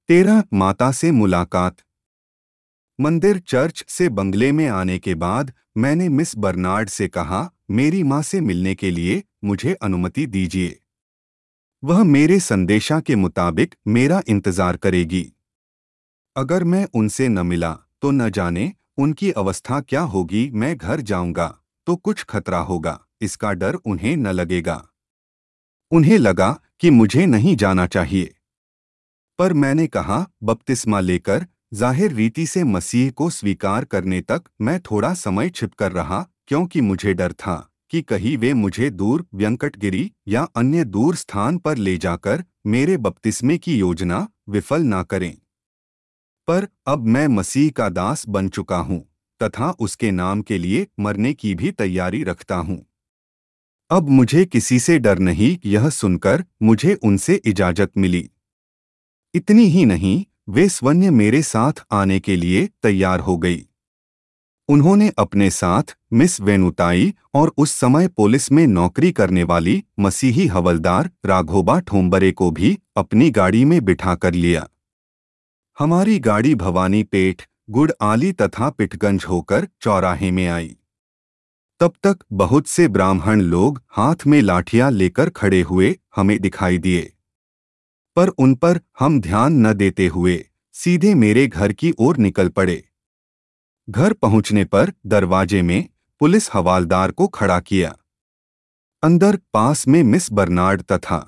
13 माता से मुलाकात। मंदिर चर्च से बंगले में आने के बाद मैंने मिस बर्नार्ड से कहा, मेरी माँ से मिलने के लिए मुझे अनुमति दीजिए। वह मेरे संदेशा के मुताबिक मेरा इंतजार करेगी। अगर मैं उनसे न मिला तो न जाने उनकी अवस्था क्या होगी। मैं घर जाऊंगा तो कुछ खतरा होगा, इसका डर उन्हें न लगेगा। उन्हें लगा कि मुझे नहीं जाना चाहिए, पर मैंने कहा, बपतिस्मा लेकर जाहिर रीति से मसीह को स्वीकार करने तक मैं थोड़ा समय छिपकर रहा, क्योंकि मुझे डर था कि कहीं वे मुझे दूर व्यंकटगिरी या अन्य दूर स्थान पर ले जाकर मेरे बपतिस्मे की योजना विफल ना करें। पर अब मैं मसीह का दास बन चुका हूँ तथा उसके नाम के लिए मरने की भी तैयारी रखता हूँ। अब मुझे किसी से डर नहीं। यह सुनकर मुझे उनसे इजाजत मिली। इतनी ही नहीं, वे स्वयं मेरे साथ आने के लिए तैयार हो गई। उन्होंने अपने साथ मिस वेनुताई और उस समय पुलिस में नौकरी करने वाली मसीही हवलदार राघोबा ठोंबरे को भी अपनी गाड़ी में बिठा कर लिया। हमारी गाड़ी भवानी पेठ, गुड़ आली तथा पिठगंज होकर चौराहे में आई। तब तक बहुत से ब्राह्मण लोग हाथ में लाठियां लेकर खड़े हुए हमें दिखाई दिए, पर उन पर हम ध्यान न देते हुए सीधे मेरे घर की ओर निकल पड़े। घर पहुंचने पर दरवाजे में पुलिस हवालदार को खड़ा किया। अंदर पास में मिस बर्नार्ड तथा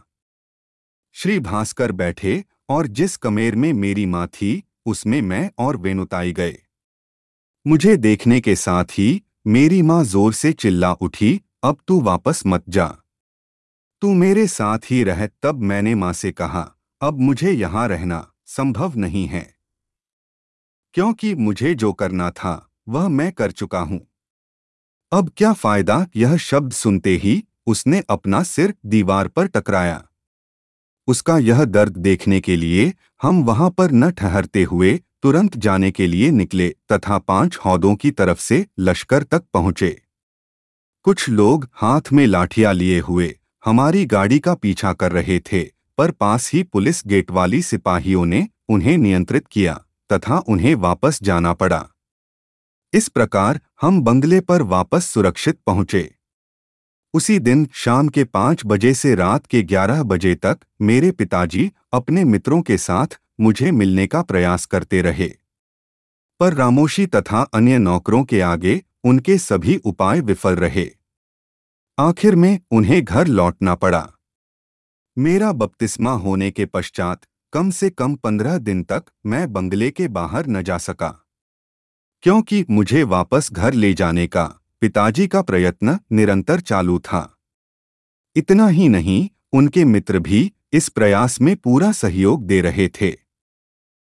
श्री भास्कर बैठे और जिस कमरे में मेरी माँ थी उसमें मैं और वेनुताई गए। मुझे देखने के साथ ही मेरी माँ जोर से चिल्ला उठी, अब तू वापस मत जा, तू मेरे साथ ही रह। तब मैंने माँ से कहा, अब मुझे यहाँ रहना संभव नहीं है, क्योंकि मुझे जो करना था वह मैं कर चुका हूँ। अब क्या फायदा। यह शब्द सुनते ही उसने अपना सिर दीवार पर टकराया। उसका यह दर्द देखने के लिए हम वहां पर न ठहरते हुए तुरंत जाने के लिए निकले तथा 5 हौदों की तरफ से लश्कर तक पहुंचे। कुछ लोग हाथ में लाठियां लिए हुए हमारी गाड़ी का पीछा कर रहे थे, पर पास ही पुलिस गेट वाली सिपाहियों ने उन्हें नियंत्रित किया तथा उन्हें वापस जाना पड़ा। इस प्रकार हम बंगले पर वापस सुरक्षित पहुंचे। उसी दिन शाम के 5 बजे से रात के 11 बजे तक मेरे पिताजी अपने मित्रों के साथ मुझे मिलने का प्रयास करते रहे, पर रामोशी तथा अन्य नौकरों के आगे उनके सभी उपाय विफल रहे। आखिर में उन्हें घर लौटना पड़ा। मेरा बपतिस्मा होने के पश्चात कम से कम 15 दिन तक मैं बंगले के बाहर न जा सका, क्योंकि मुझे वापस घर ले जाने का पिताजी का प्रयत्न निरंतर चालू था। इतना ही नहीं, उनके मित्र भी इस प्रयास में पूरा सहयोग दे रहे थे।